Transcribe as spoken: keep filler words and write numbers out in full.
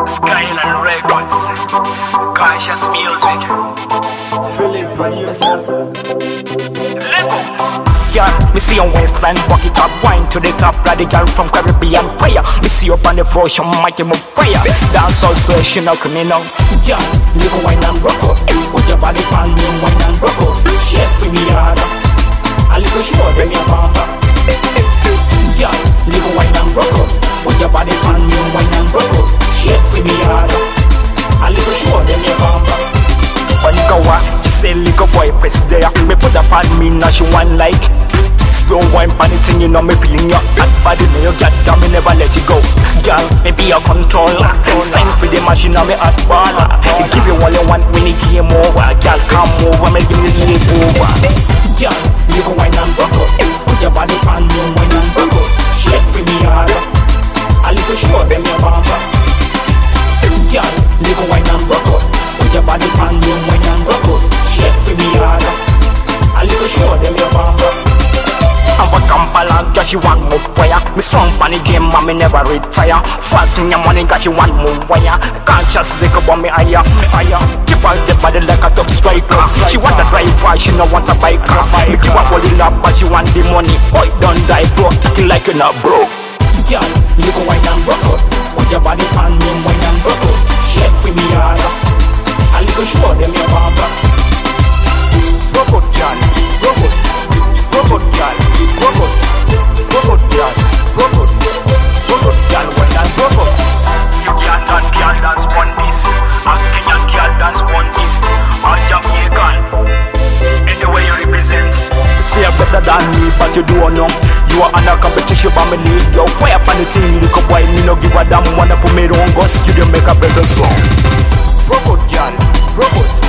Skyline Records, Conscious Music, Philip Producers, Lego. Girl, me see your waistline, walk it up, wine to the top, radical from Caribbean fire. Me see you up on the floor, show mighty move fire. Dance all station, no criminal. Girl, live a wine and rock up. Put your body on me, wine and rock up. Shake to me harder. A little short, then your bumper. Girl, live a wine and rock up. Put your body on me, wine and rock up. Shake to me harder. A little short, then your bumper. When you go out, she say little boy press there. Me put up on me, now she want like slow wine pan it thing, you know me feeling your hot body. Me you get down, me never let you go. Girl, me be a controller. Sign for the machine, now me hot baller. You give you all you want when it game over. Girl, come over, me give you the over. Girl, you go wine and rock up. Put your body on me, wine and rock up. Shake for me harder. A little short, then your bumper. Girl, you go wine and rock up. Put your body on me, wine and rock up. Shake for me harder. A little short, then your bumper. I'm a Kampala, just you want more fire. Me strong pan the game, but me never retire. Fast in your money, got you want more wire. Conscious lick up on me higher, me higher. Keep on the body like a top striker. She want a driver, she no want a biker. Me give up all the love, but she want the money. Boy, don't die broke, acting like you're not broke. Girl, you go wine and rock up. Put your body on me, wine and rock up. Shake for me harder. A little short, them your bumper. Rock up, girl, rock up. Rock up, girl, rock up. Rock up, girl, rock up. Rock up, girl, wine and rock up. You can't dance, can't dance on this. A Kenyan can't dance on this. A Jamaican, anyway you represent. Say you're better than me, but you don't know. You are under competition for me league. Yo, fire up on the team, little boy, me no give a damn. Wanna put me on go studio, make a better song. Rock out, girl, rock out.